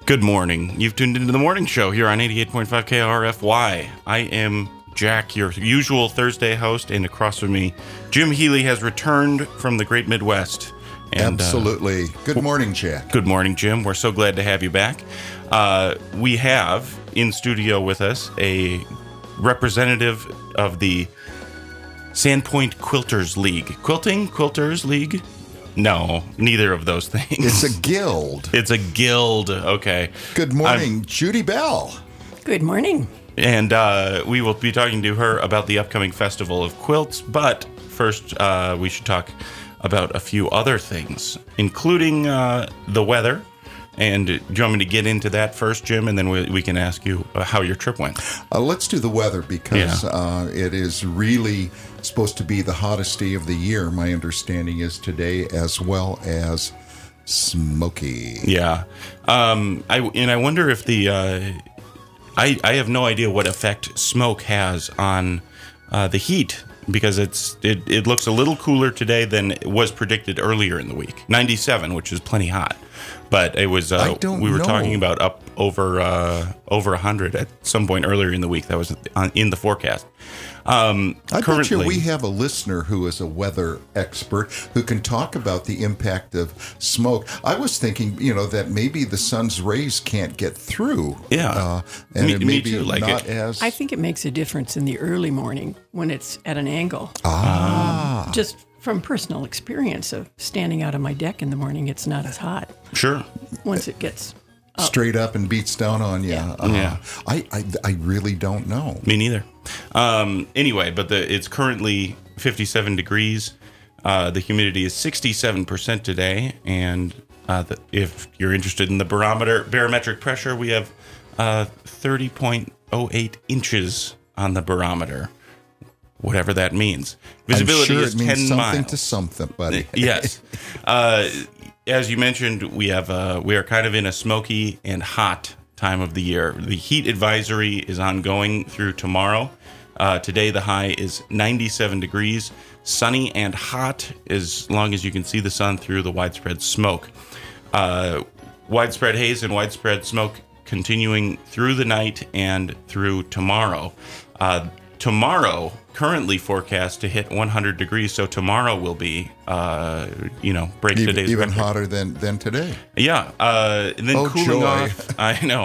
Good morning. You've tuned into the morning show here on 88.5 KRFY. I am Jack, your usual Thursday host, and across from me, Jim Healy has returned from the great Midwest. And, absolutely. Good morning, Jack. Good morning, Jim. We're so glad to have you back. We have in studio with us a representative of the Sandpoint Quilters League. Quilters League? No, neither of those things. It's a guild. It's a guild. Okay. Good morning, Judy Bell. Good morning. And we will be talking to her about the upcoming Festival of Quilts. But first, we should talk about a few other things, including the weather. And do you want me to get into that first, Jim? And then we can ask you how your trip went. Let's do the weather because it is really supposed to be the hottest day of the year. My understanding is today, as well as smoky. Yeah. I wonder if the... I have no idea what effect smoke has on the heat, because it looks a little cooler today than it was predicted earlier in the week. 97, which is plenty hot. But it was we were talking about up over 100 at some point earlier in the week. That was in the forecast. I bet you we have a listener who is a weather expert who can talk about the impact of smoke. I was thinking, that maybe the sun's rays can't get through. Yeah, and me too. I think it makes a difference in the early morning when it's at an angle. Just from personal experience of standing out on my deck in the morning, it's not as hot. Sure. Once it gets up. Straight up and beats down on you. Yeah. I really don't know. Me neither. Anyway, but it's currently 57 degrees. The humidity is 67% today. And if you're interested in the barometric pressure, we have 30.08 inches on the barometer. Whatever that means. Visibility is 10 means something miles. to something, buddy. Yes. As you mentioned, we are kind of in a smoky and hot time of the year. The heat advisory is ongoing through tomorrow. Today the high is 97 degrees, sunny and hot as long as you can see the sun through the widespread smoke. Widespread haze and widespread smoke continuing through the night and through tomorrow. Tomorrow, currently forecast to hit 100 degrees, so tomorrow will be, break today's even record. hotter than today. Yeah, and then cooling joy. off. I know,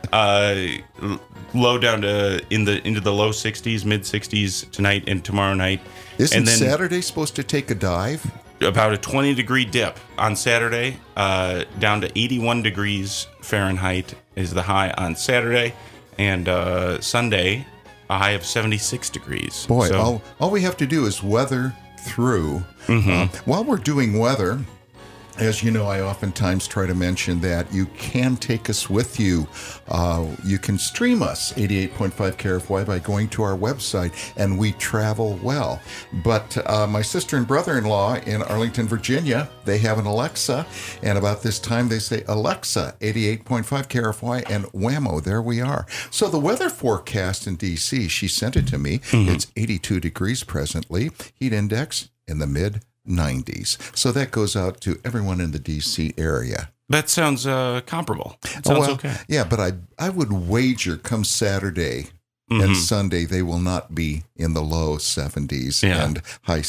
low down to into the low 60s, mid 60s tonight and tomorrow night. Isn't and then Saturday supposed to take a dive? About a 20-degree dip on Saturday, down to 81 degrees Fahrenheit is the high on Saturday, and Sunday, a high of 76 degrees. Boy, so, all we have to do is weather through. While we're doing weather, as you know, I oftentimes try to mention that you can take us with you. You can stream us, 88.5 KRFY, by going to our website, and we travel well. But my sister and brother-in-law in Arlington, Virginia, they have an Alexa, and about this time they say, Alexa, 88.5 KRFY, and whammo, there we are. So the weather forecast in D.C., she sent it to me. It's 82 degrees presently, heat index in the mid-90s. So that goes out to everyone in the D.C. area. That sounds comparable. That sounds okay. Yeah, but I would wager come Saturday and Sunday they will not be in the low 70s and high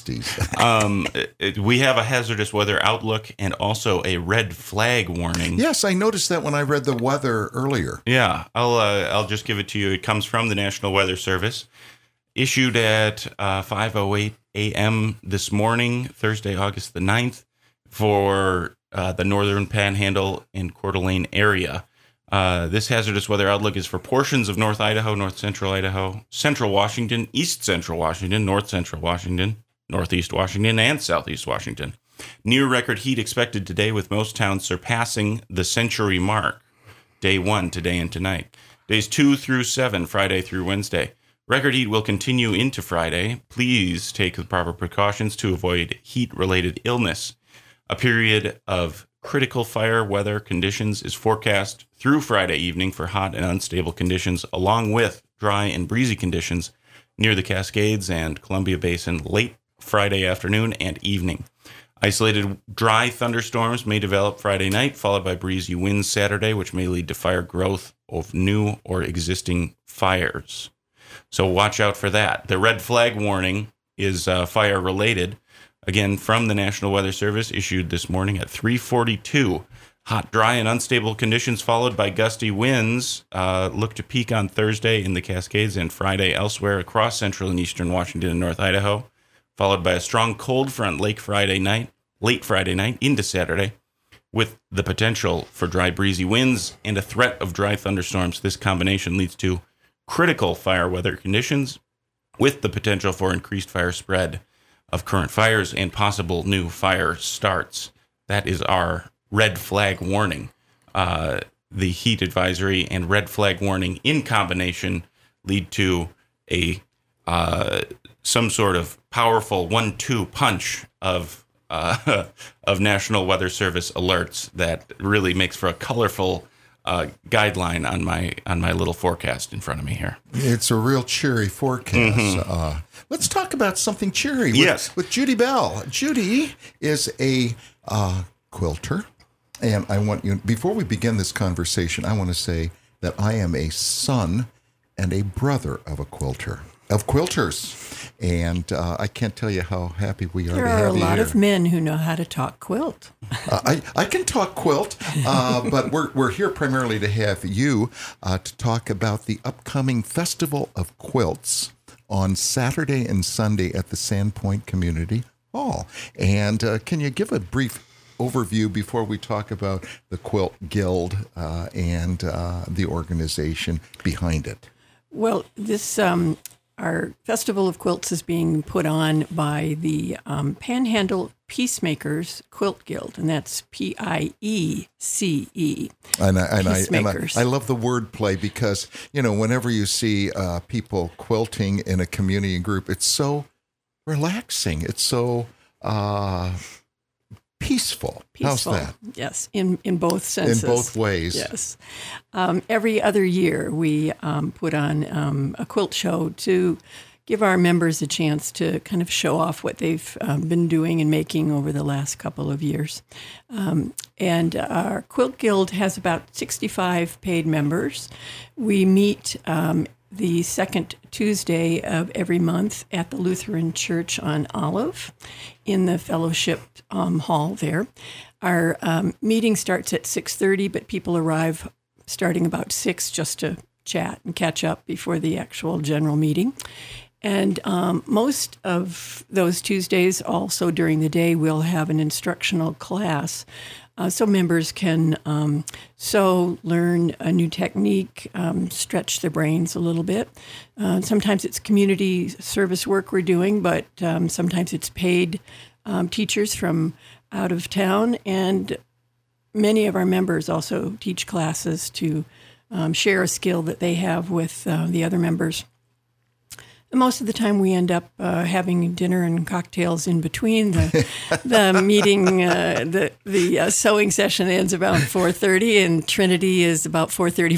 60s. We have a hazardous weather outlook and also a red flag warning. Yes, I noticed that when I read the weather earlier. Yeah, I'll just give it to you. It comes from the National Weather Service, issued at 5:08 a.m. this morning, Thursday, August the 9th, for the Northern Panhandle and Coeur d'Alene area. This hazardous weather outlook is for portions of North Idaho, North Central Idaho, Central Washington, East Central Washington, North Central Washington, Northeast Washington, and Southeast Washington. Near record heat expected today, with most towns surpassing the century mark. Day 1, today and tonight. Days 2 through 7, Friday through Wednesday. Record heat will continue into Friday. Please take the proper precautions to avoid heat-related illness. A period of critical fire weather conditions is forecast through Friday evening for hot and unstable conditions, along with dry and breezy conditions near the Cascades and Columbia Basin late Friday afternoon and evening. Isolated dry thunderstorms may develop Friday night, followed by breezy winds Saturday, which may lead to fire growth of new or existing fires. So watch out for that. The red flag warning is fire related. Again, from the National Weather Service, issued this morning at 3:42. Hot, dry, and unstable conditions followed by gusty winds look to peak on Thursday in the Cascades and Friday elsewhere across central and eastern Washington and North Idaho, followed by a strong cold front late Friday night into Saturday, with the potential for dry, breezy winds and a threat of dry thunderstorms. This combination leads to critical fire weather conditions with the potential for increased fire spread of current fires and possible new fire starts. That is our red flag warning. The heat advisory and red flag warning in combination lead to a some sort of powerful 1-2 punch of National Weather Service alerts that really makes for a colorful guideline on my little forecast in front of me here. It's a real cheery forecast. Let's talk about something cheery with Judy Bell. Judy is a quilter. And I want you, before we begin this conversation, I want to say that I am a son and a brother of quilters. And I can't tell you how happy we are to have you here. There are a lot of men who know how to talk quilt. I can talk quilt, but we're here primarily to have you to talk about the upcoming Festival of Quilts on Saturday and Sunday at the Sandpoint Community Hall. And can you give a brief overview before we talk about the Quilt Guild and the organization behind it? Well, this our Festival of Quilts is being put on by the Panhandle Peacemakers Quilt Guild, and that's Piece. And I love the wordplay because, whenever you see people quilting in a community group, it's so relaxing. It's so peaceful. How's that? Yes, in both senses. In both ways. Yes. Every other year, we put on a quilt show to give our members a chance to kind of show off what they've been doing and making over the last couple of years. And our Quilt Guild has about 65 paid members. We meet the second Tuesday of every month at the Lutheran Church on Olive in the fellowship hall there. Our meeting starts at 6:30, but people arrive starting about 6 just to chat and catch up before the actual general meeting. And most of those Tuesdays, also during the day, we'll have an instructional class so members can sew, learn a new technique, stretch their brains a little bit. Sometimes it's community service work we're doing, but sometimes it's paid teachers from out of town. And many of our members also teach classes to share a skill that they have with the other members. And most of the time, we end up having dinner and cocktails in between. The meeting, the sewing session ends about 4:30, and Trinity is about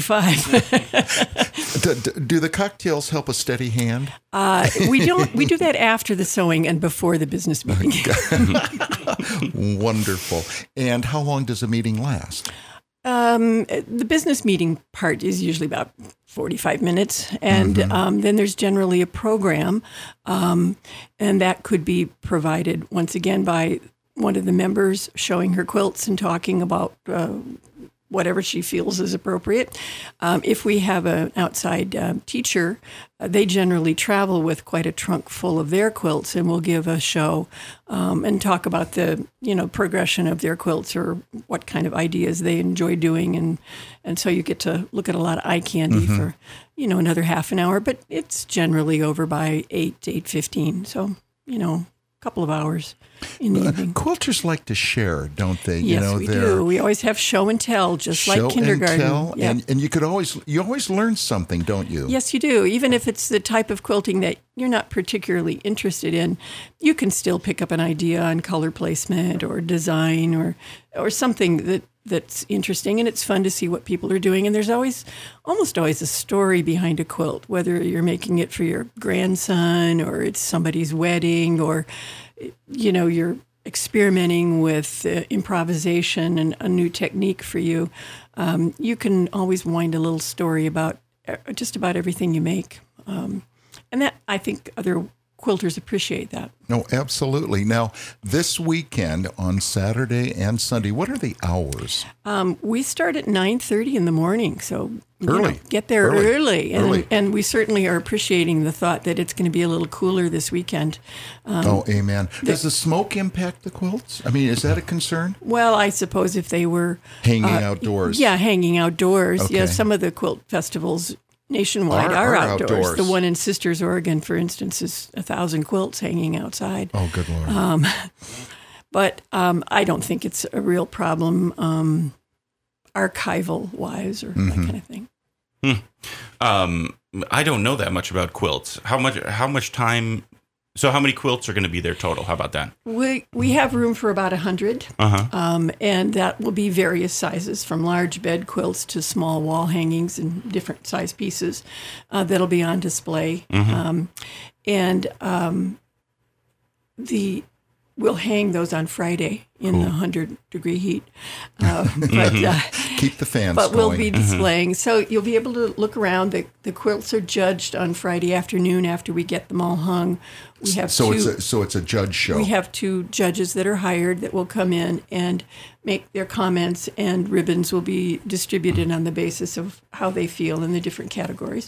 4:35. Do the cocktails help a steady hand? We don't. We do that after the sewing and before the business meeting. Wonderful. And how long does a meeting last? The business meeting part is usually about 45 minutes, and then there's generally a program, and that could be provided once again by one of the members showing her quilts and talking about whatever she feels is appropriate. If we have an outside teacher, they generally travel with quite a trunk full of their quilts and will give a show and talk about the progression of their quilts or what kind of ideas they enjoy doing. And so you get to look at a lot of eye candy for another half an hour, but it's generally over by 8 to 8:15. So, a couple of hours in the evening. Quilters like to share, don't they? Yes, we do. We always have show and tell, just like kindergarten. Show and tell, and you always learn something, don't you? Yes, you do. Even if it's the type of quilting that you're not particularly interested in, you can still pick up an idea on color placement or design or something that's interesting, and it's fun to see what people are doing. And there's almost always a story behind a quilt, whether you're making it for your grandson or it's somebody's wedding or, you're experimenting with improvisation and a new technique for you, you can always wind a little story about just about everything you make. And that, I think other quilters appreciate that. No, absolutely. Now, this weekend on Saturday and Sunday, what are the hours? We start at 9:30 in the morning, so Early. Get there early. Early. And we certainly are appreciating the thought that it's going to be a little cooler this weekend. Amen. Does the smoke impact the quilts? I mean, is that a concern? Well, I suppose if they were Hanging outdoors. Yeah, hanging outdoors. Okay. Yeah, some of the quilt festivals nationwide are outdoors. The one in Sisters, Oregon, for instance, is 1,000 quilts hanging outside. Oh, good Lord. But I don't think it's a real problem archival-wise or that kind of thing. I don't know that much about quilts. How much time? So how many quilts are going to be there total? How about that? We have room for about 100, and that will be various sizes, from large bed quilts to small wall hangings and different size pieces that'll be on display. We'll hang those on Friday in the 100-degree heat. Keep the fans But going. we'll be displaying. So you'll be able to look around. The quilts are judged on Friday afternoon after we get them all hung. We have it's a judge show. We have 2 judges that are hired that will come in and make their comments, and ribbons will be distributed on the basis of how they feel in the different categories.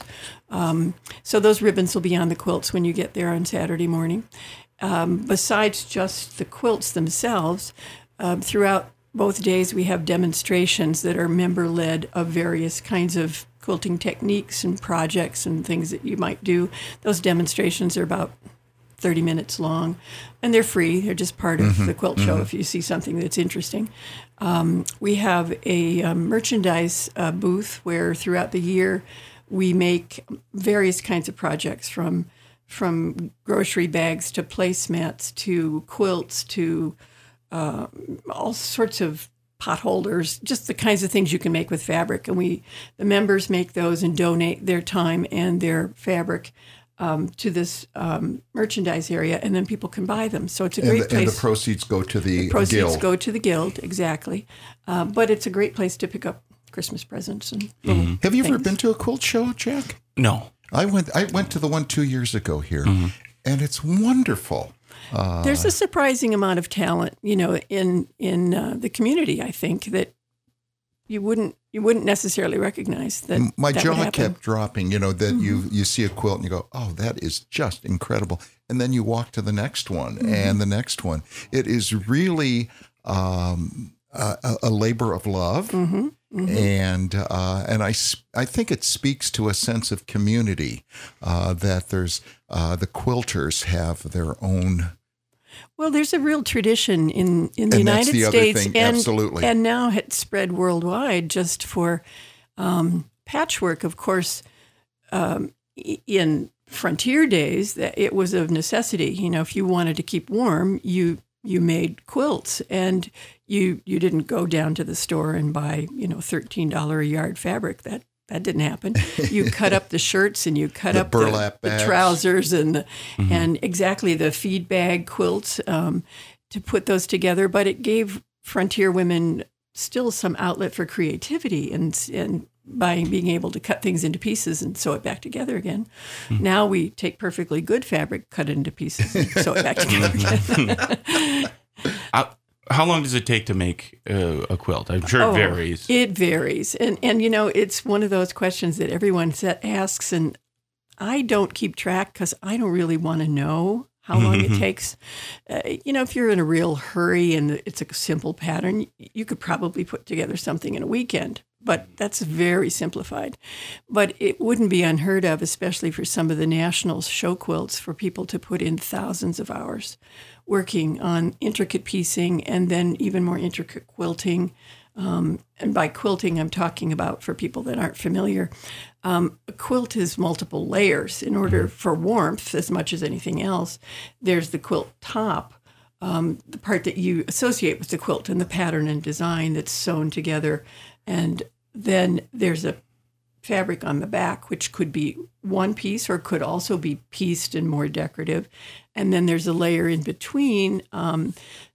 So those ribbons will be on the quilts when you get there on Saturday morning. Besides just the quilts themselves, throughout both days we have demonstrations that are member-led of various kinds of quilting techniques and projects and things that you might do. Those demonstrations are about 30 minutes long, and they're free. They're just part of the quilt show if you see something that's interesting. We have a merchandise booth where throughout the year we make various kinds of projects, from grocery bags to placemats to quilts to all sorts of pot holders, just the kinds of things you can make with fabric. And the members make those and donate their time and their fabric to this merchandise area, and then people can buy them. So it's a great place. And the proceeds go to the proceeds guild. go to the guild, exactly. But it's a great place to pick up Christmas presents and little Have you ever things. been to a quilt show, Jack? No. I went to the one 2 years ago here, and it's wonderful. There's a surprising amount of talent, in the community. I think that you wouldn't necessarily recognize that. My that jaw would happen. kept dropping. That you see a quilt and you go, "Oh, that is just incredible," and then you walk to the next one and the next one. It is really a labor of love. And I think it speaks to a sense of community that there's the quilters have their own. Well, there's a real tradition in the And that's United the other States, thing, and absolutely. and now it's spread worldwide just for patchwork. Of course, in frontier days, that it was of necessity. If you wanted to keep warm, you made quilts, and you didn't go down to the store and buy $13 a yard fabric. That didn't happen. You cut up the shirts and you cut up burlap the bags. trousers and exactly the feed bag quilts to put those together. But it gave frontier women still some outlet for creativity and by being able to cut things into pieces and sew it back together again. Now we take perfectly good fabric, cut it into pieces, and sew it back together again. How long does it take to make a quilt? I'm sure it varies. It varies. And it's one of those questions that everyone asks, and I don't keep track because I don't really want to know how long it takes. If you're in a real hurry and it's a simple pattern, you could probably put together something in a weekend. But that's very simplified. But it wouldn't be unheard of, especially for some of the national show quilts, for people to put in thousands of hours working on intricate piecing and then even more intricate quilting. And by quilting, I'm talking about, for people that aren't familiar, a quilt is multiple layers. In order for warmth, as much as anything else, there's the quilt top, the part that you associate with the quilt and the pattern and design that's sewn together. And then there's a fabric on the back, which could be one piece or could also be pieced and more decorative. And then there's a layer in between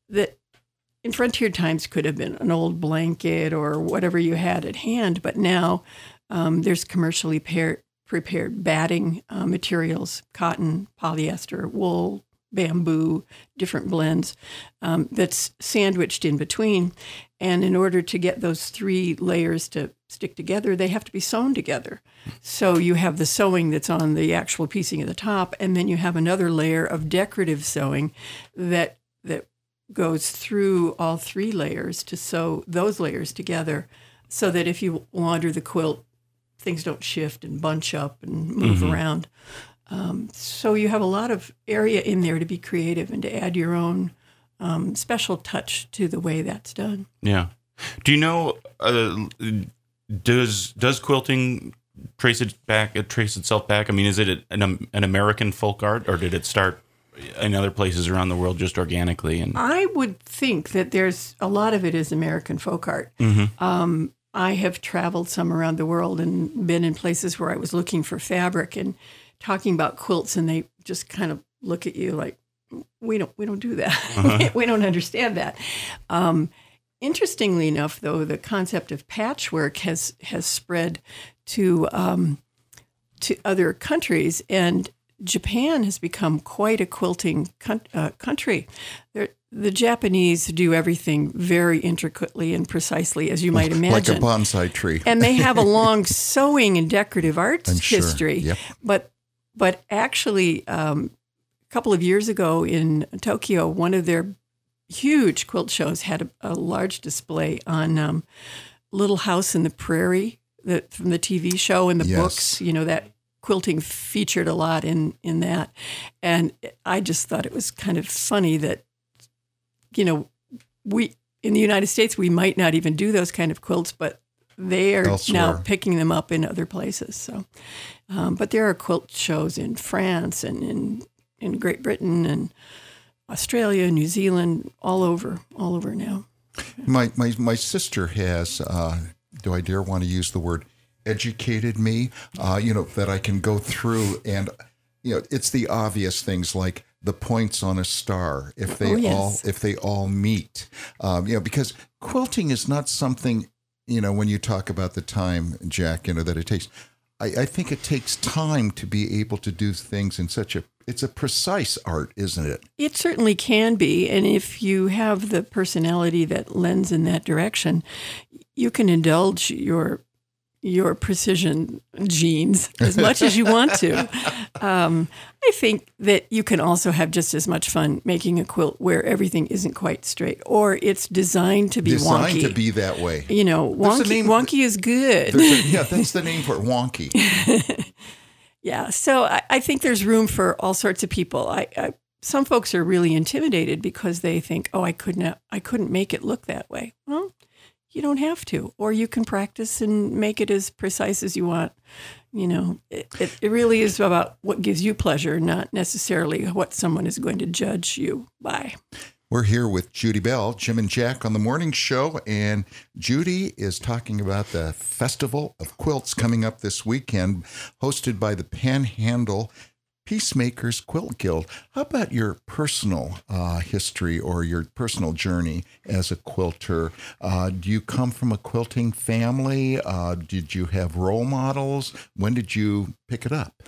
that in frontier times could have been an old blanket or whatever you had at hand, but now there's commercially prepared batting materials, cotton, polyester, wool, bamboo, different blends that's sandwiched in between. And in order to get those 3 layers to stick together, they have to be sewn together. So you have the sewing that's on the actual piecing at the top, and then you have another layer of decorative sewing that goes through all 3 layers to sew those layers together so that if you launder the quilt, things don't shift and bunch up and move around. So you have a lot of area in there to be creative and to add your own special touch to the way that's done. Yeah. Do you know, does quilting trace itself back? I mean, is it an American folk art, or did it start in other places around the world just organically? And I would think that there's a lot of it is American folk art. I have traveled some around the world and been in places where I was looking for fabric and talking about quilts, and they just kind of look at you like, we don't do that. We don't understand that. Interestingly enough, though, the concept of patchwork has spread to other countries, and Japan has become quite a quilting country. The Japanese do everything very intricately and precisely, as you might imagine. Like a bonsai tree. And they have a long sewing and decorative arts history. Yep. But actually, a couple of years ago in Tokyo, one of their huge quilt shows had a large display on Little House in the Prairie from the TV show and the books, that quilting featured a lot in that. And I just thought it was kind of funny that, we in the United States, we might not even do those kind of quilts, but they are now picking them up in other places. So, but there are quilt shows in France and in Great Britain and Australia, New Zealand, all over now. My sister has, do I dare want to use the word, educated me, that I can go through and, it's the obvious things like the points on a star, if they all meet, because quilting is not something, when you talk about the time, Jack, that it takes, I think it takes time to be able to do things in it's a precise art, isn't it? It certainly can be. And if you have the personality that lends in that direction, you can indulge your precision genes as much as you want to. I think that you can also have just as much fun making a quilt where everything isn't quite straight, or it's designed to be wonky. Designed to be that way. Wonky is good. That's the name for it, wonky. Yeah, so I think there's room for all sorts of people. Some folks are really intimidated because they think, I couldn't make it look that way. Well, you don't have to, or you can practice and make it as precise as you want. It really is about what gives you pleasure, not necessarily what someone is going to judge you by. We're here with Judy Bell, Jim and Jack on the morning show, and Judy is talking about the Festival of Quilts coming up this weekend, hosted by the Panhandle Peacemakers Quilt Guild. How about your personal history or your personal journey as a quilter? Do you come from a quilting family? Did you have role models? When did you pick it up?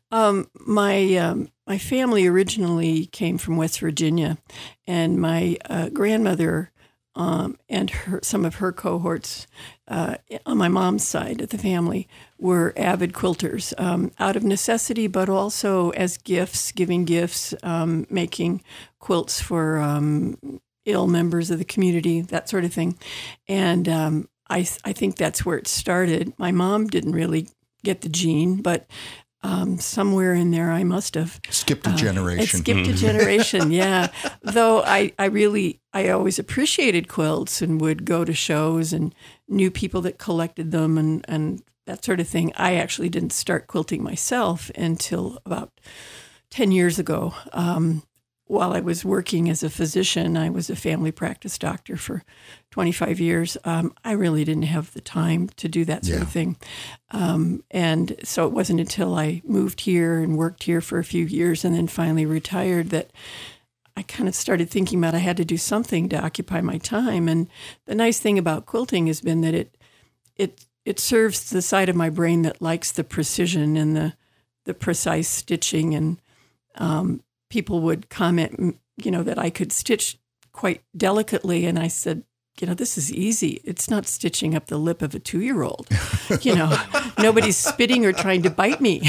My family originally came from West Virginia, and my grandmother and some of her cohorts on my mom's side of the family were avid quilters, out of necessity, but also as gifts, giving gifts, making quilts for ill members of the community, that sort of thing. And I think that's where it started. My mom didn't really get the gene, but somewhere in there I must have skipped a generation. It skipped a generation, yeah. Though I always appreciated quilts and would go to shows and knew people that collected them and that sort of thing. I actually didn't start quilting myself until about 10 years ago. While I was working as a physician, I was a family practice doctor for 25 years. I really didn't have the time to do that sort of thing. And so it wasn't until I moved here and worked here for a few years and then finally retired that I kind of started thinking about I had to do something to occupy my time. And the nice thing about quilting has been that it serves the side of my brain that likes the precision and the precise stitching. And people would comment, that I could stitch quite delicately. And I said, this is easy. It's not stitching up the lip of a 2-year-old. Nobody's spitting or trying to bite me.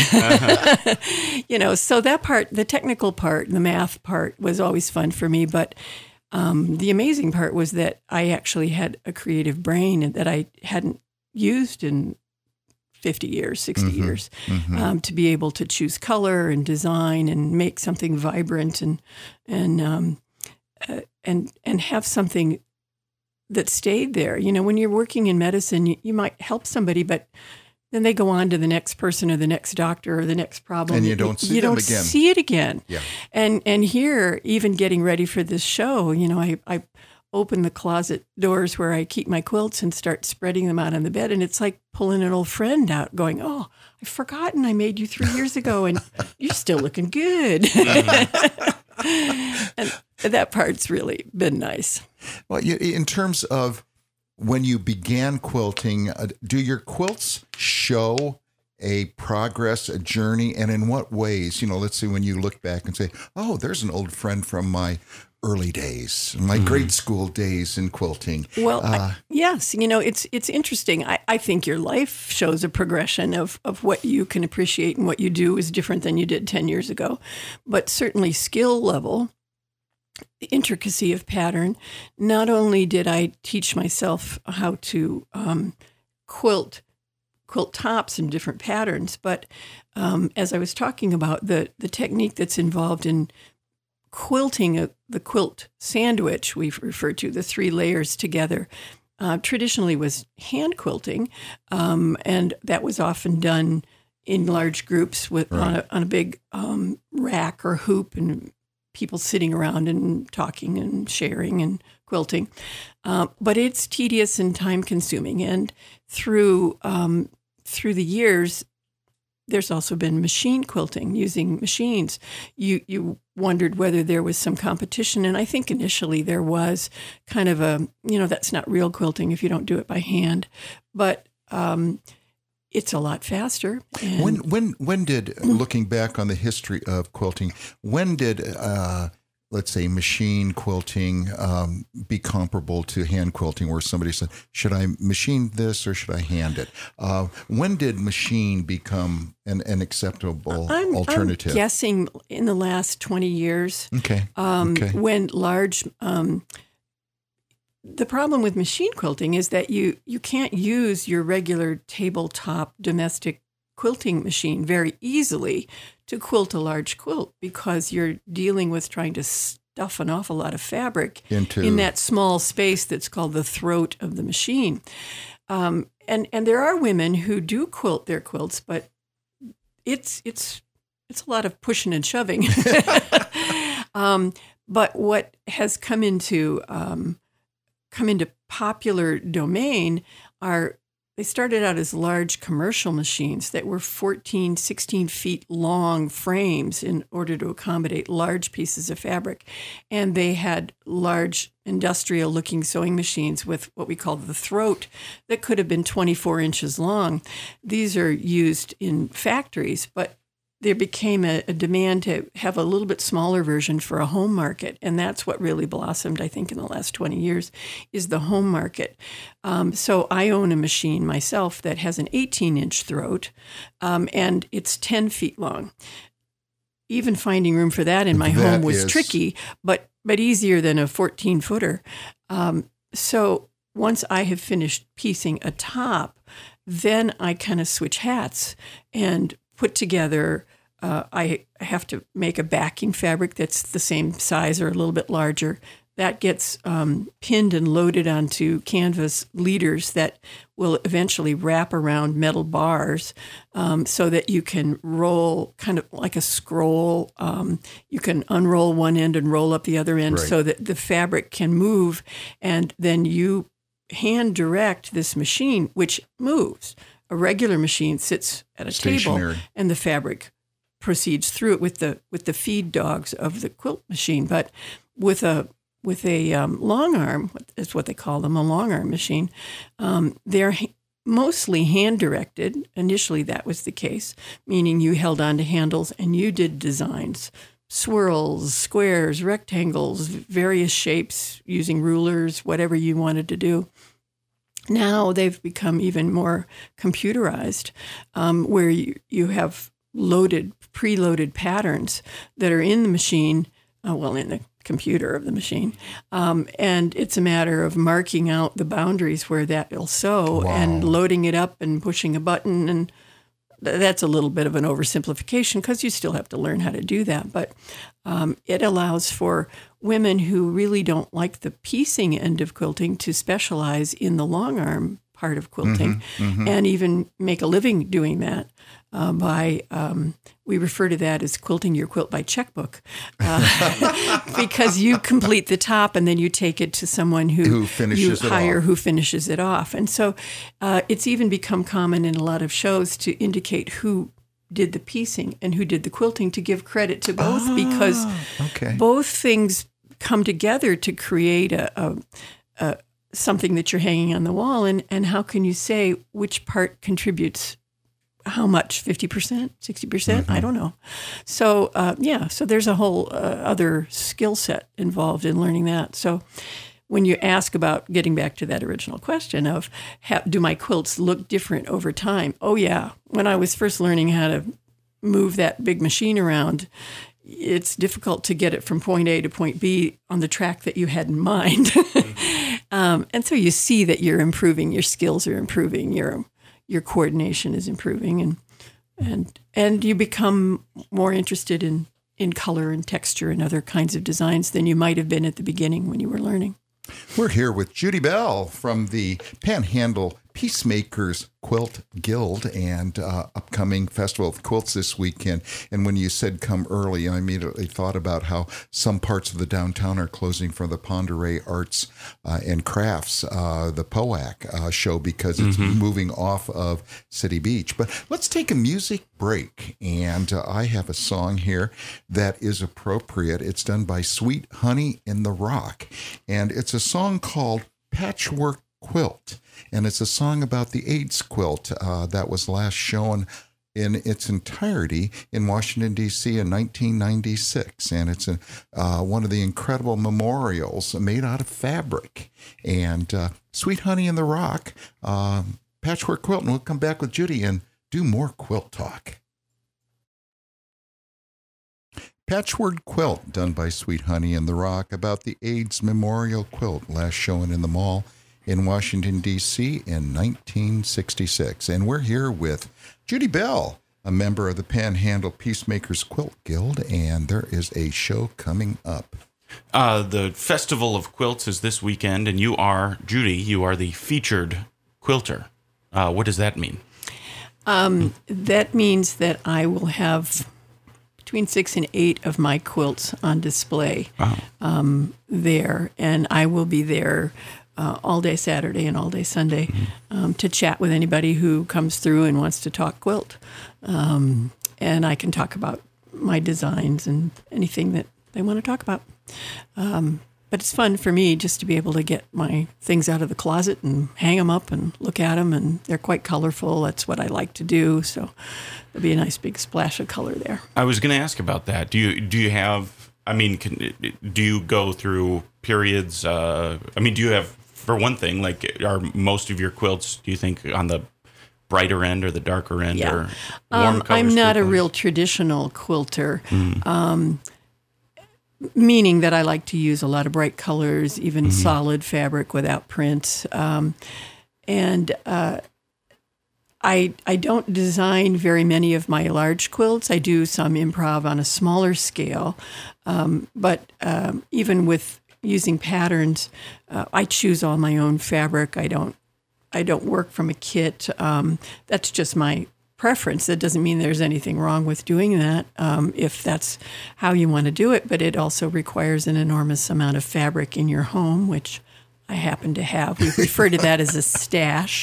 So that part, the technical part, the math part was always fun for me. But the amazing part was that I actually had a creative brain that I hadn't used in 50 years, 60 years, to be able to choose color and design and make something vibrant and have something that stayed there. When you're working in medicine, you might help somebody, but then they go on to the next person or the next doctor or the next problem. And you don't see them again. You don't see it again. Yeah. And here, even getting ready for this show, I open the closet doors where I keep my quilts and start spreading them out on the bed. And it's like pulling an old friend out going, oh, I've forgotten I made you 3 years ago and you're still looking good. And that part's really been nice. Well, in terms of when you began quilting, do your quilts show a progress, a journey, and in what ways? Let's say when you look back and say, oh, there's an old friend from my early days, my grade school days in quilting. Well, yes, it's interesting. I think your life shows a progression of what you can appreciate, and what you do is different than you did 10 years ago. But certainly skill level, the intricacy of pattern. Not only did I teach myself how to quilt tops in different patterns, but as I was talking about, the technique that's involved in quilting the quilt sandwich, we've referred to the 3 layers together, traditionally was hand quilting, and that was often done in large groups with on a big rack or hoop, and people sitting around and talking and sharing and quilting. But it's tedious and time consuming, and through the years, there's also been machine quilting using machines. You wondered whether there was some competition, and I think initially there was kind of that's not real quilting if you don't do it by hand, but it's a lot faster. And When did, looking back on the history of quilting, when did let's say machine quilting be comparable to hand quilting, where somebody said, should I machine this or should I hand it? When did machine become an acceptable alternative? I'm guessing in the last 20 years. Okay. When large... the problem with machine quilting is that you can't use your regular tabletop domestic quilting machine very easily to quilt a large quilt, because you're dealing with trying to stuff an awful lot of fabric in that small space that's called the throat of the machine. And there are women who do quilt their quilts, but it's a lot of pushing and shoving. But what has come into popular domain they started out as large commercial machines that were 14, 16 feet long frames in order to accommodate large pieces of fabric. And they had large industrial-looking sewing machines with what we call the throat that could have been 24 inches long. These are used in factories, but there became a demand to have a little bit smaller version for a home market. And that's what really blossomed, I think, in the last 20 years, is the home market. So I own a machine myself that has an 18-inch throat, and it's 10 feet long. Even finding room for that in my home was tricky, but easier than a 14-footer. So once I have finished piecing a top, then I kind of switch hats and put together, I have to make a backing fabric that's the same size or a little bit larger. That gets pinned and loaded onto canvas leaders that will eventually wrap around metal bars so that you can roll kind of like a scroll. You can unroll one end and roll up the other end so that the fabric can move. And then you hand direct this machine, which moves. A regular machine sits at a table and the fabric proceeds through it with the feed dogs of the quilt machine. But with a long arm, is what they call them, a long arm machine, they're mostly hand directed. Initially, that was the case, meaning you held on to handles and you did designs, swirls, squares, rectangles, various shapes using rulers, whatever you wanted to do. Now they've become even more computerized, where you have preloaded patterns that are in the machine, in the computer of the machine, and it's a matter of marking out the boundaries where that will sew and loading it up and pushing a button. And that's a little bit of an oversimplification because you still have to learn how to do that. But it allows for women who really don't like the piecing end of quilting to specialize in the long arm part of quilting and even make a living doing that we refer to that as quilting your quilt by checkbook, because you complete the top and then you take it to someone who finishes you hire, who finishes it off. And so it's even become common in a lot of shows to indicate who did the piecing and who did the quilting, to give credit to both, because both things come together to create a something that you're hanging on the wall. And how can you say which part contributes how much? 50%, 60%? I don't know. So, so there's a whole other skill set involved in learning that. So when you ask about, getting back to that original question of, do my quilts look different over time? Oh, yeah. When I was first learning how to move that big machine around, it's difficult to get it from point A to point B on the track that you had in mind. And so you see that you're improving, your skills are improving, your coordination is improving, and you become more interested in color and texture and other kinds of designs than you might have been at the beginning when you were learning. We're here with Judy Bell from the Panhandle Peacemakers Quilt Guild and upcoming Festival of Quilts this weekend. And when you said come early, I immediately thought about how some parts of the downtown are closing for the Pend Oreille Arts and Crafts, the POAC show, because it's moving off of City Beach. But let's take a music break. And I have a song here that is appropriate. It's done by Sweet Honey in the Rock. And it's a song called Patchwork Quilt. And it's a song about the AIDS quilt that was last shown in its entirety in Washington, D.C. in 1996. And it's one of the incredible memorials made out of fabric. And Sweet Honey in the Rock, Patchwork Quilt. And we'll come back with Judy and do more quilt talk. Patchwork Quilt, done by Sweet Honey in the Rock, about the AIDS Memorial Quilt, last shown in the mall in Washington, D.C. in 1966. And we're here with Judy Bell, a member of the Panhandle Peacemakers Quilt Guild, and there is a show coming up. The Festival of Quilts is this weekend, and you are, Judy, you are the featured quilter. What does that mean? That means that I will have between 6 and 8 of my quilts on display there, and I will be there all day Saturday and all day Sunday to chat with anybody who comes through and wants to talk quilt. And I can talk about my designs and anything that they want to talk about. But it's fun for me just to be able to get my things out of the closet and hang them up and look at them, and they're quite colorful. That's what I like to do, so there'll be a nice big splash of color there. I was going to ask about that. Do you have, do you go through periods, do you have, for one thing, like, are most of your quilts, do you think, on the brighter end or the darker end, or warm colors? I'm not a real traditional quilter, meaning that I like to use a lot of bright colors, even solid fabric without print. And I don't design very many of my large quilts. I do some improv on a smaller scale, but even with using patterns, I choose all my own fabric. I don't work from a kit. That's just my preference. That doesn't mean there's anything wrong with doing that if that's how you want to do it, but it also requires an enormous amount of fabric in your home, which I happen to have. We refer to that as a stash.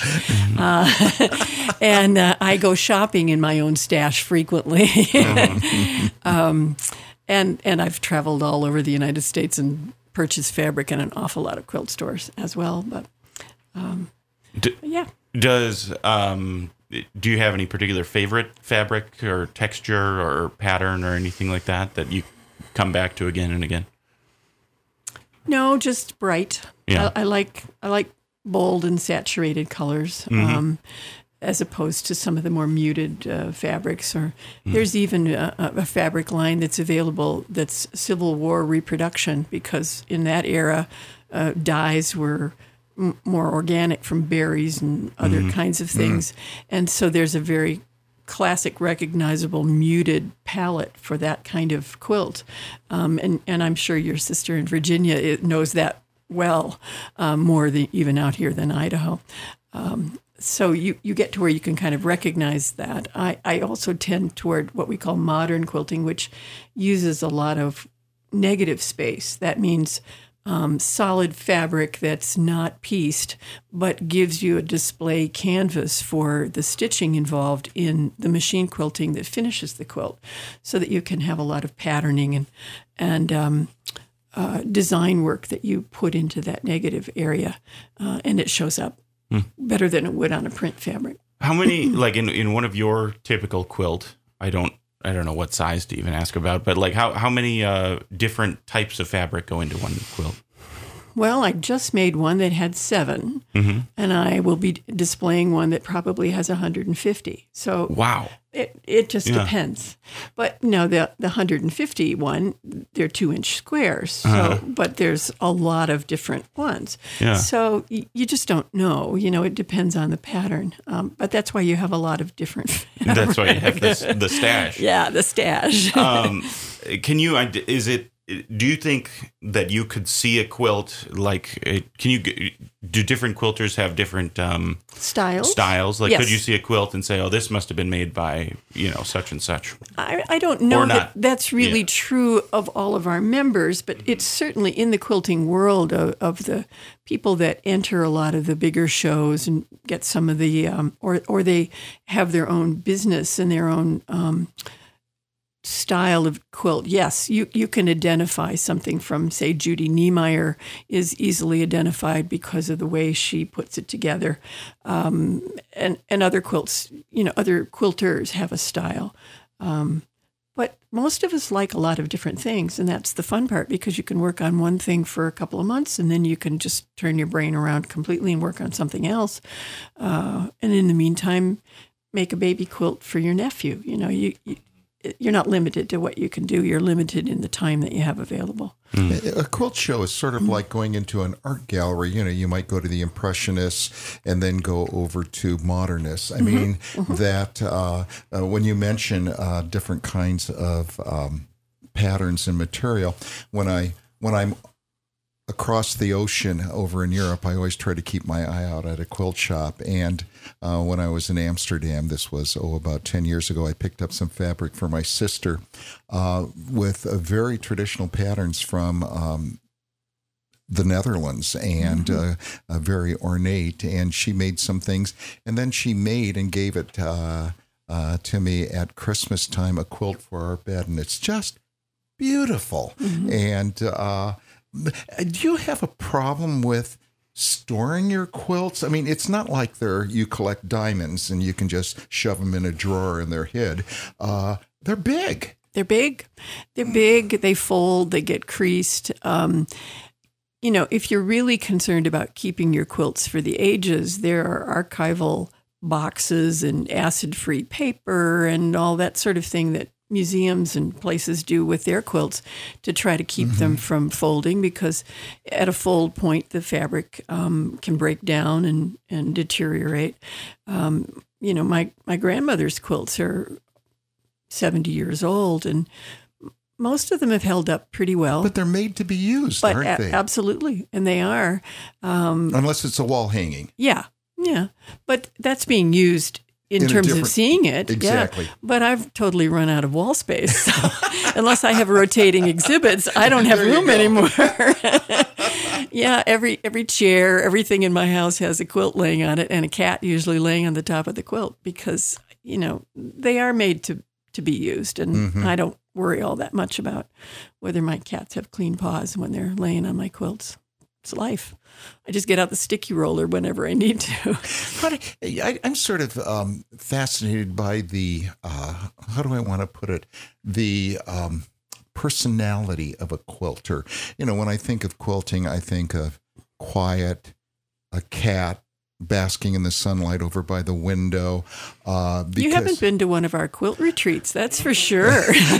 And I go shopping in my own stash frequently. And I've traveled all over the United States and purchased fabric in an awful lot of quilt stores as well. But yeah. Do you have any particular favorite fabric or texture or pattern or anything like that you come back to again and again? No, just bright. Yeah. I like bold and saturated colors, as opposed to some of the more muted fabrics. Or there's even a fabric line that's available that's Civil War reproduction, because in that era, dyes were more organic from berries and other kinds of things. And so there's a very classic, recognizable, muted palette for that kind of quilt. And I'm sure your sister in Virginia knows that well, more than even out here than Idaho. So you get to where you can kind of recognize that. I also tend toward what we call modern quilting, which uses a lot of negative space. That means solid fabric that's not pieced, but gives you a display canvas for the stitching involved in the machine quilting that finishes the quilt, so that you can have a lot of patterning and design work that you put into that negative area, and it shows up better than it would on a print fabric. How many, like in one of your typical quilt, I don't know what size to even ask about, but like how many different types of fabric go into one quilt? Well, I just made one that had 7, and I will be displaying one that probably has 150. So wow, it just depends. But no, the 150 one, they're 2-inch squares. So, but there's a lot of different ones. Yeah. So you just don't know. It depends on the pattern. But that's why you have a lot of different fabric. That's why you have the stash. Yeah, the stash. Do you think that you could see a quilt do different quilters have different styles? Like, yes. Could you see a quilt and say, oh, this must have been made by, such and such? I don't know that that's really true of all of our members, but it's certainly in the quilting world of the people that enter a lot of the bigger shows and get some of the, or they have their own business and their own style of quilt. Yes, you can identify something from, say, Judy Niemeyer is easily identified because of the way she puts it together. And other quilts, other quilters have a style. But most of us like a lot of different things, and that's the fun part, because you can work on one thing for a couple of months, and then you can just turn your brain around completely and work on something else. And in the meantime, make a baby quilt for your nephew. You're not limited to what you can do. You're limited in the time that you have available. A quilt show is sort of like going into an art gallery. You might go to the Impressionists and then go over to Modernists. I mean, that when you mention different kinds of patterns and material, when I'm across the ocean over in Europe, I always try to keep my eye out at a quilt shop. And when I was in Amsterdam, this was, about 10 years ago, I picked up some fabric for my sister with very traditional patterns from the Netherlands, and very ornate. And she made some things, and then she made and gave it to me at Christmas time, a quilt for our bed. And it's just beautiful. And do you have a problem with storing your quilts? I mean, it's not like you collect diamonds and you can just shove them in a drawer and they're hid. They're big. They're big. They fold. They get creased. If you're really concerned about keeping your quilts for the ages, there are archival boxes and acid-free paper and all that sort of thing that museums and places do with their quilts to try to keep them from folding, because at a fold point, the fabric can break down and deteriorate. My grandmother's quilts are 70 years old, and most of them have held up pretty well. But they're made to be used, aren't they? Absolutely, and they are. Unless it's a wall hanging. Yeah. But that's being used in terms of seeing it. Exactly. Yeah. But I've totally run out of wall space. So unless I have rotating exhibits, I don't have room anymore. Yeah, every chair, everything in my house has a quilt laying on it, and a cat usually laying on the top of the quilt because they are made to be used, and I don't worry all that much about whether my cats have clean paws when they're laying on my quilts. It's life. I just get out the sticky roller whenever I need to. I'm sort of fascinated by the, how do I want to put it, the personality of a quilter. When I think of quilting, I think of quiet, a cat basking in the sunlight over by the window. You haven't been to one of our quilt retreats, that's for sure.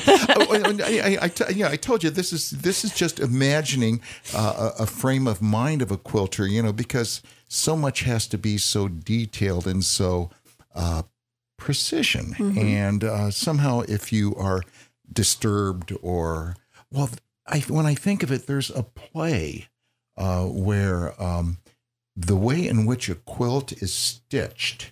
I told you this is just imagining a frame of mind of a quilter, because so much has to be so detailed and so precision. Mm-hmm. And somehow if you are disturbed when I think of it, there's a play where the way in which a quilt is stitched,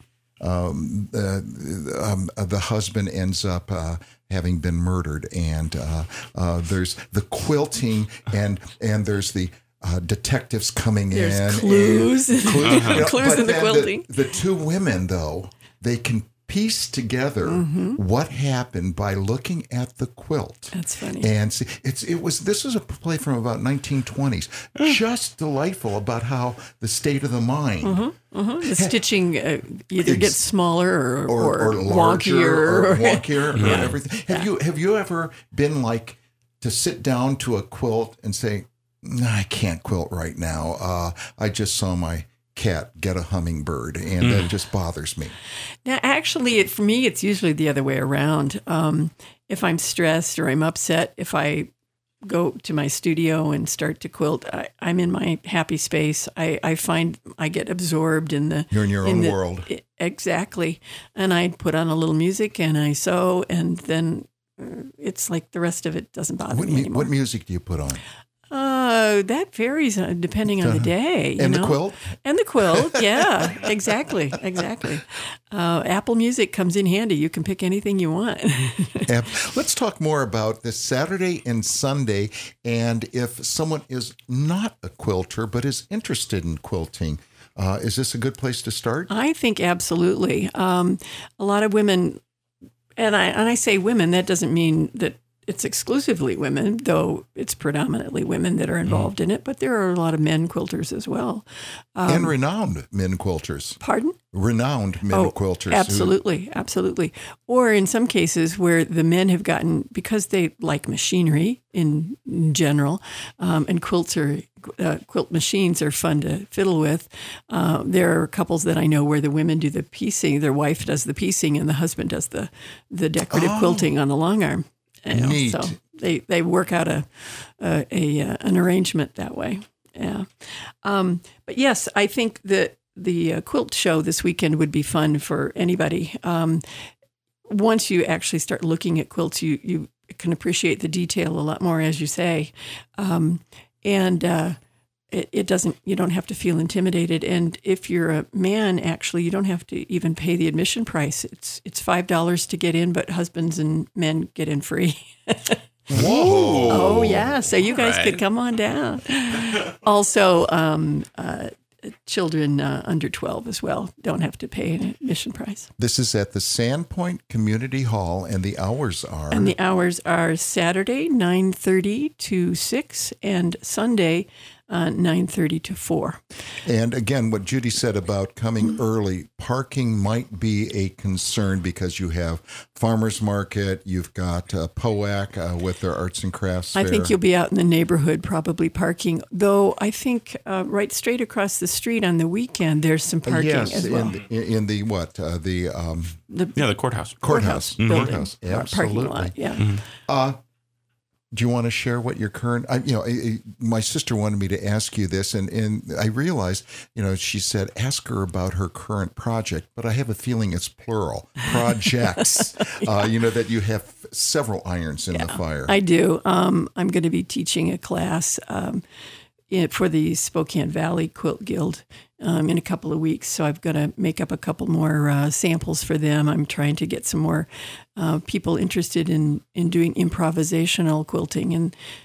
the husband ends up having been murdered, and there's the quilting, and there's the detectives coming there's in. Clues. Clues in the quilting. The two women, though, they can piece together what happened by looking at the quilt. That's funny. And see, this is a play from about 1920s. Just delightful about how the state of the mind. The stitching either gets smaller or larger wonkier or wonkier or everything. Have you ever been like to sit down to a quilt and say, I can't quilt right now. I just saw my cat get a hummingbird, and that just bothers me. Now, actually, for me, it's usually the other way around. If I'm stressed or I'm upset, if I go to my studio and start to quilt, I'm in my happy space. I find I get absorbed in the... You're in your own world. Exactly. And I put on a little music and I sew, and then it's like the rest of it doesn't bother me anymore. What music do you put on? That varies depending on the day. The quilt? And the quilt, yeah, exactly. Apple Music comes in handy. You can pick anything you want. Let's talk more about this Saturday and Sunday, and if someone is not a quilter but is interested in quilting, is this a good place to start? I think absolutely. A lot of women, and I say women, that doesn't mean that it's exclusively women, though it's predominantly women that are involved in it, but there are a lot of men quilters as well. And renowned men quilters. Pardon? Renowned men quilters. Absolutely. Or in some cases where the men have gotten, because they like machinery in general, and quilt machines are fun to fiddle with. There are couples that I know where the women do the piecing, their wife does the piecing, and the husband does the decorative quilting on the long arm. Neat. So they work out an arrangement that way. Yeah. But yes, I think that the quilt show this weekend would be fun for anybody. Once you actually start looking at quilts, you can appreciate the detail a lot more, as you say. It doesn't. You don't have to feel intimidated, and if you're a man, actually, you don't have to even pay the admission price. It's $5 to get in, but husbands and men get in free. Whoa! Oh yeah, so you guys could come on down. Also, children under 12 as well don't have to pay an admission price. This is at the Sandpoint Community Hall, and the hours are? And the hours are Saturday 9:30 to 6, and Sunday 9:30 to 4. And again, what Judy said about coming early, parking might be a concern because you have Farmers Market, you've got POAC with their arts and crafts fair. I think you'll be out in the neighborhood probably parking, though I think right straight across the street on the weekend there's some parking as well. in the what? The courthouse. Courthouse. Building, courthouse. Absolutely. Parking lot, yeah. Do you want to share what your current? My sister wanted me to ask you this, and I realized, she said ask her about her current project, but I have a feeling it's plural projects. That you have several irons in the fire. I do. I'm going to be teaching a class for the Spokane Valley Quilt Guild in a couple of weeks. So I've got to make up a couple more samples for them. I'm trying to get some more people interested in doing improvisational quilting. And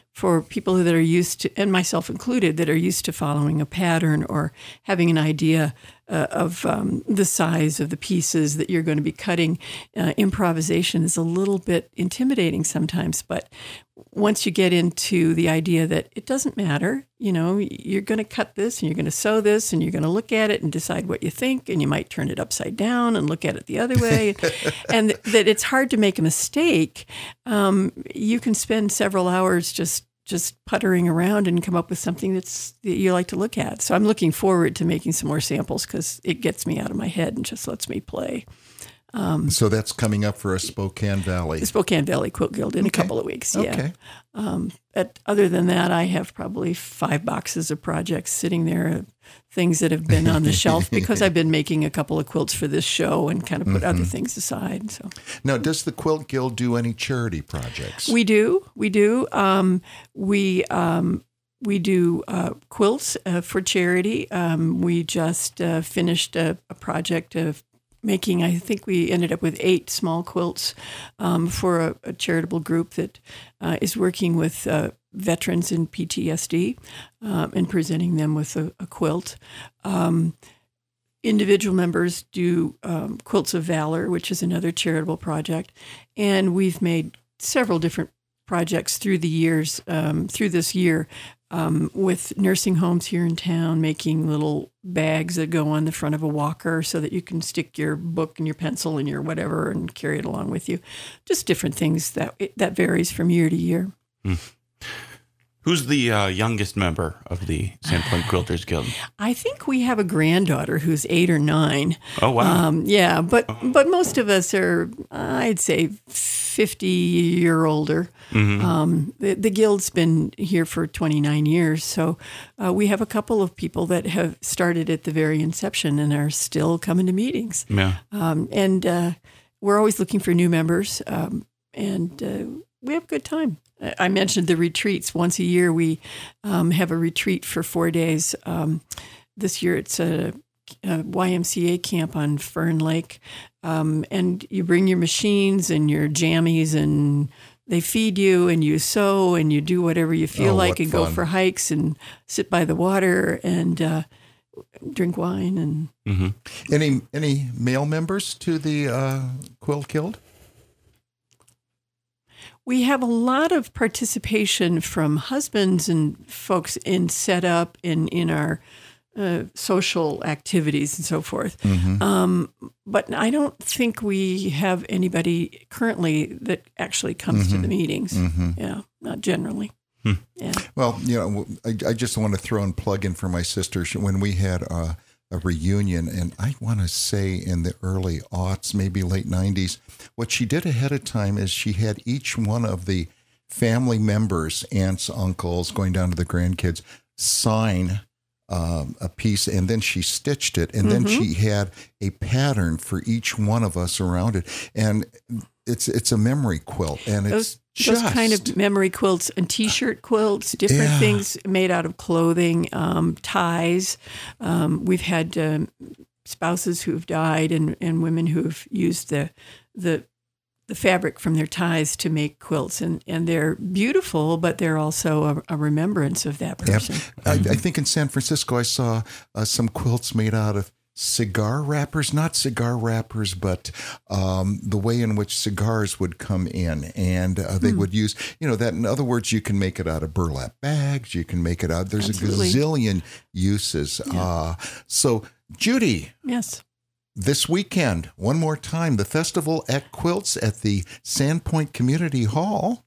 for people that are used to, and myself included, that are used to following a pattern or having an idea of the size of the pieces that you're going to be cutting. Improvisation is a little bit intimidating sometimes, but once you get into the idea that it doesn't matter, you're going to cut this and you're going to sew this and you're going to look at it and decide what you think, and you might turn it upside down and look at it the other way, and that it's hard to make a mistake. You can spend several hours just puttering around and come up with something that you like to look at. So I'm looking forward to making some more samples because it gets me out of my head and just lets me play. So that's coming up for a Spokane Valley. The Spokane Valley Quilt Guild in a couple of weeks, yeah. Okay. But other than that, I have probably 5 boxes of projects sitting there, things that have been on the shelf because I've been making a couple of quilts for this show and kind of put other things aside. So now, does the Quilt Guild do any charity projects? We do. We do quilts for charity. We just finished a project of making, I think we ended up with 8 small quilts for a charitable group that is working with veterans in PTSD and presenting them with a quilt. Individual members do Quilts of Valor, which is another charitable project. And we've made several different projects through the years, through this year, with nursing homes here in town, making little bags that go on the front of a walker so that you can stick your book and your pencil and your whatever and carry it along with you. Just different things that varies from year to year. Who's the youngest member of the Sandpoint Quilters Guild? I think we have a granddaughter who's 8 or 9. Oh, wow. Yeah, but most of us are, I'd say, 50 or older. Mm-hmm. The Guild's been here for 29 years, so we have a couple of people that have started at the very inception and are still coming to meetings. Yeah. And we're always looking for new members, and we have a good time. I mentioned the retreats. Once a year, we have a retreat for 4 days. This year, it's a YMCA camp on Fern Lake. And you bring your machines and your jammies, and they feed you, and you sew, and you do whatever you feel like, and go for hikes, and sit by the water, and drink wine. And mm-hmm. Any male members to the Quilt Guild? We have a lot of participation from husbands and folks in setup and in our social activities and so forth. Mm-hmm. But I don't think we have anybody currently that actually comes to the meetings. Mm-hmm. Yeah, not generally. Yeah. Well, I just want to throw and plug in for my sister. When we had a reunion, and I want to say in the early aughts, maybe late 90s, what she did ahead of time is she had each one of the family members, aunts, uncles, going down to the grandkids, sign a piece, and then she stitched it, and then she had a pattern for each one of us around it. And it's a memory quilt, and it's those kind of memory quilts and T-shirt quilts, different things made out of clothing, ties. We've had spouses who've died and women who've used the fabric from their ties to make quilts, and they're beautiful, but they're also a remembrance of that person. I think in San Francisco I saw some quilts made out of cigar wrappers, not cigar wrappers, but the way in which cigars would come in, and they would use, that, in other words, you can make it out of burlap bags, you can make it out, there's Absolutely. a gazillion uses. Yeah. So, Judy. Yes. This weekend, one more time, the Festival at Quilts at the Sandpoint Community Hall.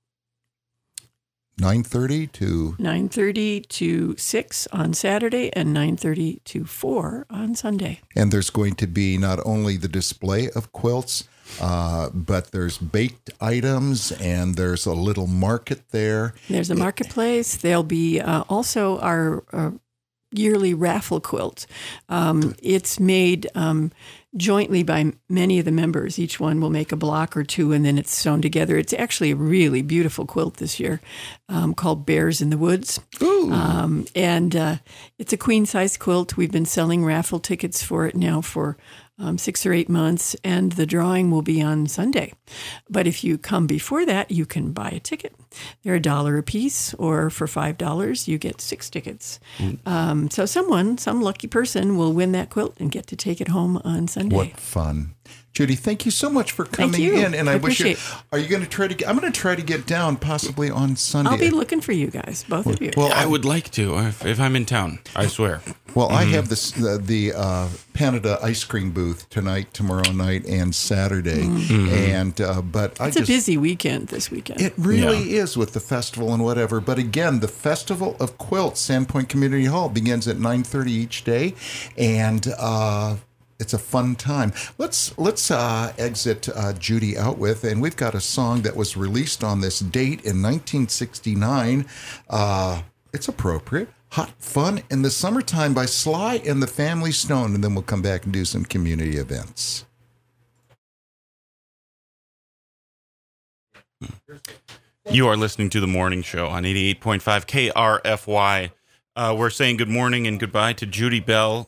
9:30 to 6 on Saturday and 9:30 to 4 on Sunday. And there's going to be not only the display of quilts, but there's baked items, and there's a little market there. There's a marketplace. There'll be also our yearly raffle quilt. It's made jointly by many of the members. Each one will make a block or two, and then it's sewn together. It's actually a really beautiful quilt this year called Bears in the Woods. And it's a queen-size quilt. We've been selling raffle tickets for it now for 6 or 8 months, and the drawing will be on Sunday. But if you come before that, you can buy a ticket. They're $1 a piece, or for $5, you get 6 tickets. So some lucky person will win that quilt and get to take it home on Sunday. What fun. Judy, thank you so much for coming you. in. And I wish you, appreciate are you going to try to, I'm going to try to get down possibly on Sunday. I'll be looking for you guys, both of you. Well, I would like to if I'm in town. I swear. Well, I have this the Canada ice cream booth tonight, tomorrow night, and Saturday, and but It's a busy weekend this weekend. It really is with the festival and whatever. But again, the Festival of Quilts, Sandpoint Community Hall, begins at 9:30 each day, and it's a fun time. Let's exit Judy out with, and we've got a song that was released on this date in 1969. It's appropriate. Hot Fun in the Summertime by Sly and the Family Stone, and then we'll come back and do some community events. You are listening to The Morning Show on 88.5 KRFY. We're saying good morning and goodbye to Judy Bell.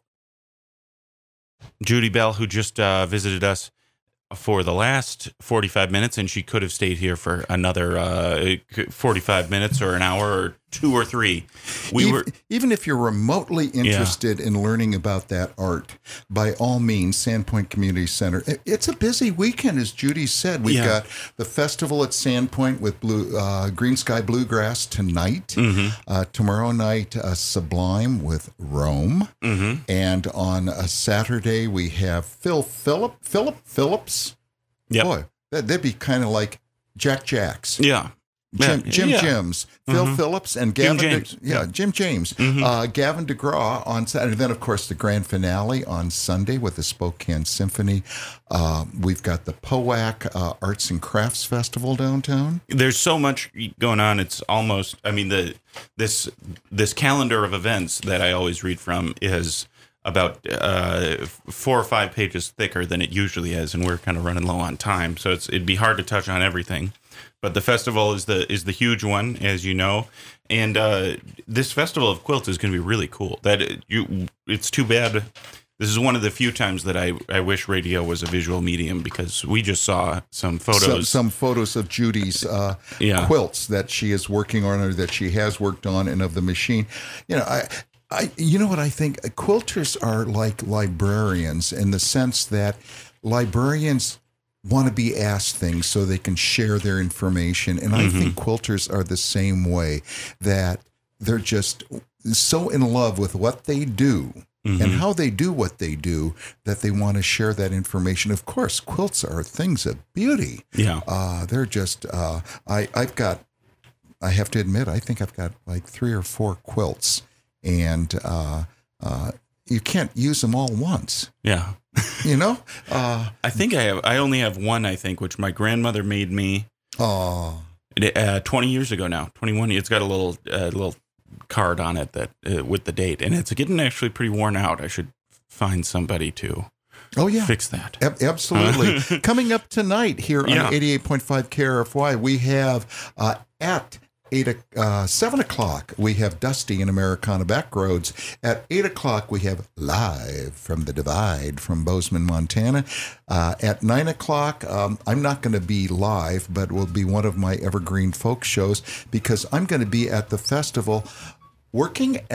Judy Bell, who just visited us for the last 45 minutes, and she could have stayed here for another 45 minutes or an hour or 2 or 3. Even if you're remotely interested in learning about that art, by all means, Sandpoint Community Center. It's a busy weekend, as Judy said. We've got the festival at Sandpoint with Green Sky Bluegrass tonight. Tomorrow night, Sublime with Rome. And on a Saturday, we have Philip Phillips. Yep. Boy, that'd be kind of like Jack Jacks. Yeah. Jims, Phil Phillips, and Gavin. Jim James. Gavin DeGraw on Saturday. And then, of course, the grand finale on Sunday with the Spokane Symphony. We've got the POAC Arts and Crafts Festival downtown. There's so much going on. It's almost, I mean, this calendar of events that I always read from is about 4 or 5 pages thicker than it usually is, and we're kind of running low on time, so it'd be hard to touch on everything. But the festival is the huge one, as you know, and this Festival of Quilts is going to be really cool. It's too bad. This is one of the few times that I wish radio was a visual medium, because we just saw some photos. Some photos of Judy's quilts that she is working on, or that she has worked on, and of the machine. You know what I think? Quilters are like librarians, in the sense that librarians want to be asked things so they can share their information. And I think quilters are the same way, that they're just so in love with what they do and how they do what they do, that they want to share that information. Of course, quilts are things of beauty. Yeah. They're just, I have to admit, I think I've got like 3 or 4 quilts, and you can't use them all once. Yeah. I think I only have one, I think, which my grandmother made me 20 years ago now, 21 years. It's got a little card on it that with the date, and it's getting actually pretty worn out. I should find somebody to fix that. Absolutely. Coming up tonight here on 88.5 KRFY, we have at 7 o'clock, we have Dusty and Americana Backroads. At 8 o'clock, we have Live from the Divide from Bozeman, Montana. At 9 o'clock, I'm not going to be live, but will be one of my evergreen folk shows, because I'm going to be at the festival volunteering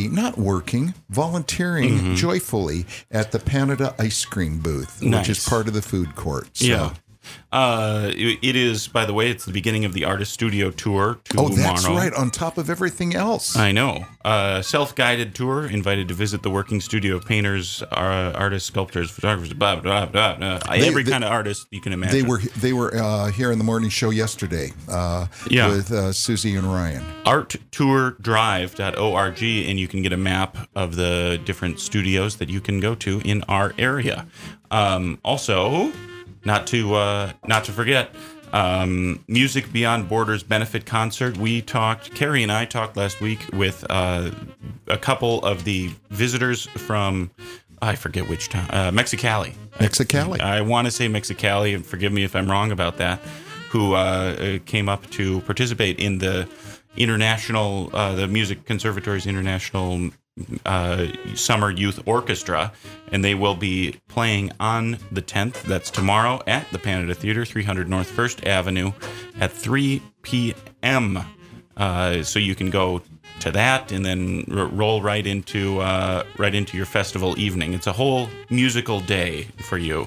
joyfully at the Canada ice cream booth, which is part of the food court. So. Yeah. It is, by the way, it's the beginning of the Artist Studio Tour tomorrow. Oh, that's right, on top of everything else. I know. Self-guided tour, invited to visit the working studio of painters, artists, sculptors, photographers, blah, blah, blah, blah. Every kind of artist you can imagine. They were here in the morning show yesterday with Susie and Ryan. arttourdrive.org, and you can get a map of the different studios that you can go to in our area. Also, not to forget, Music Beyond Borders benefit concert. Carrie and I talked last week with a couple of the visitors from, I forget which town, Mexicali. Mexicali. I want to say Mexicali, and forgive me if I'm wrong about that, who came up to participate in the International, the Music Conservatory's International Summer Youth Orchestra, and they will be playing on the 10th. That's tomorrow at the Panada Theater, 300 North 1st Avenue, at 3 p.m. So you can go to that and then roll right into your festival evening. It's a whole musical day for you.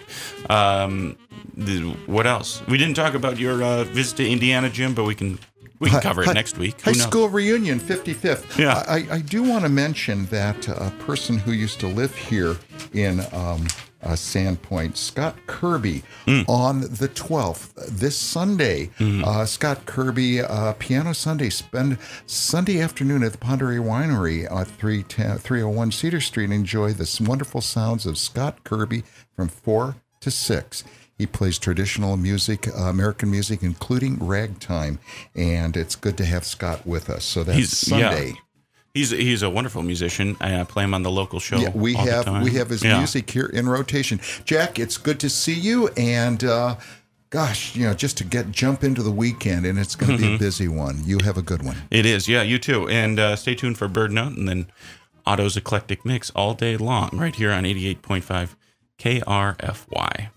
What else? We didn't talk about your visit to Indiana, Jim, but we can cover it next week. High school reunion, 55th. Yeah. I do want to mention that a person who used to live here in Sandpoint, Scott Kirby, on the 12th, this Sunday. Scott Kirby, Piano Sunday. Spend Sunday afternoon at the Ponderay Winery at 301 Cedar Street and enjoy the wonderful sounds of Scott Kirby from 4 to 6. He plays traditional music, American music, including ragtime, and it's good to have Scott with us. So that's Sunday. Yeah. He's a wonderful musician. I play him on the local show. Yeah, we all the have time. his music here in rotation. Jack, it's good to see you, and gosh, just to jump into the weekend, and it's going to be a busy one. You have a good one. It is, yeah. You too, and stay tuned for Bird Note, and then Otto's Eclectic Mix all day long, right here on 88.5 KRFY.